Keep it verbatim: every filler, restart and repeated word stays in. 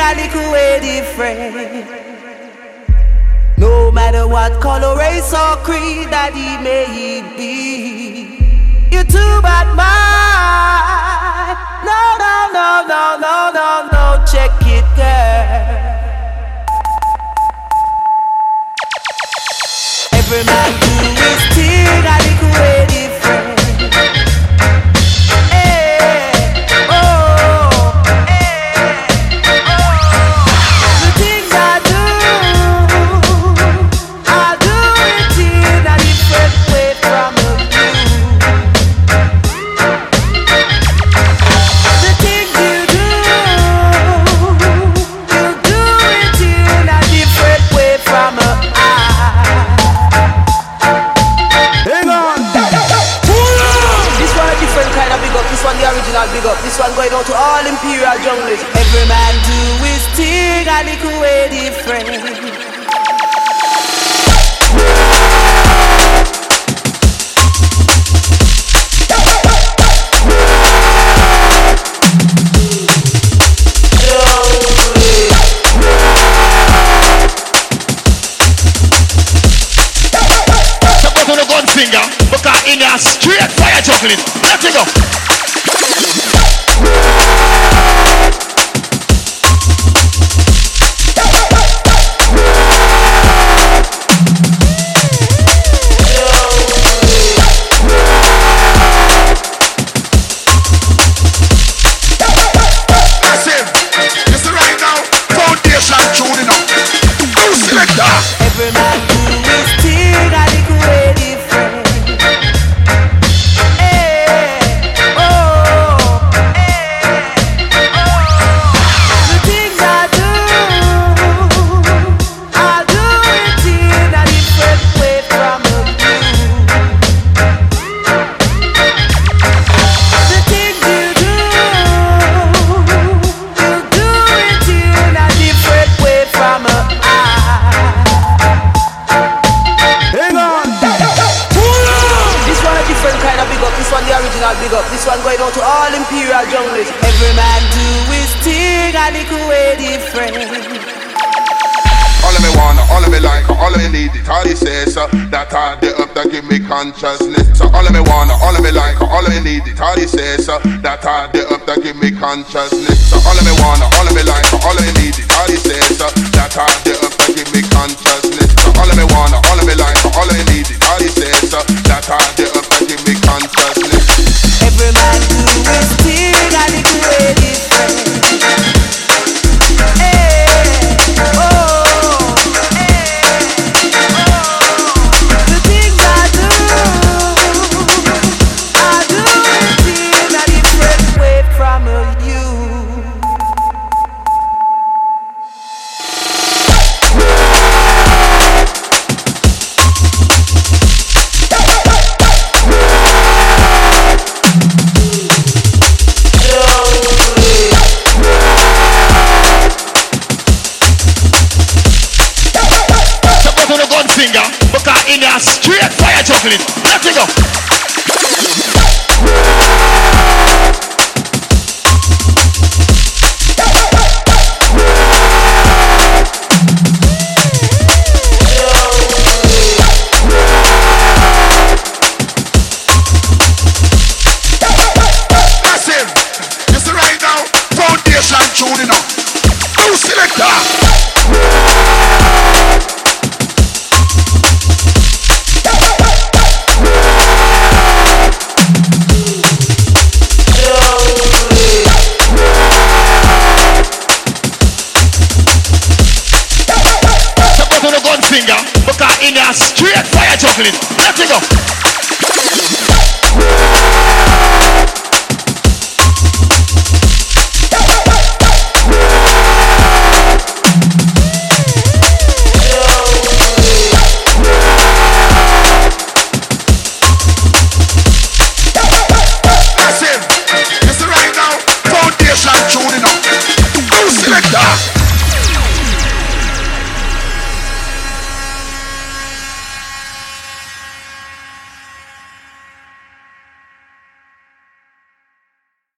a little way different. No matter what color, race or creed that he may be, you're too bad, man. No, no, no, no, no, no, no. Check it, girl. Every man do his thing a little way different. Big up. This one going out to all imperial junglers. Every man do his thing a little way different. Support on the gun finger, because in a straight fire juggling. Let it go. Every man do his thing a little way different. Hey, oh, hey, oh. The things I do, I do it in a different way from you. The things you do, you do it in a different way from I. This one the original big up. This one going out to all imperial junglers. Every man do his thing a little way different. All of me wanna, all of me like, all of me need it. All he says uh, that I the up that give me consciousness. So all of me wanna, all of me like, all of me need it. All he says uh, that I the up that give me consciousness. So all of me wanna, all of me like, all of me need it. All he says uh, that I the up that give me consciousness. So all of me wanna, all of me like, all of me need it. All he says uh, that I the up that give me consciousness. Every man do his thing a little way different. Hey, oh, hey, oh. The things I do, I do it in a different way from you. Because in a straight fire juggling. Let it go. Massive. Just right now, foundation tuning up. Who selector? Finger, because in a straight fire juggling. Let it go.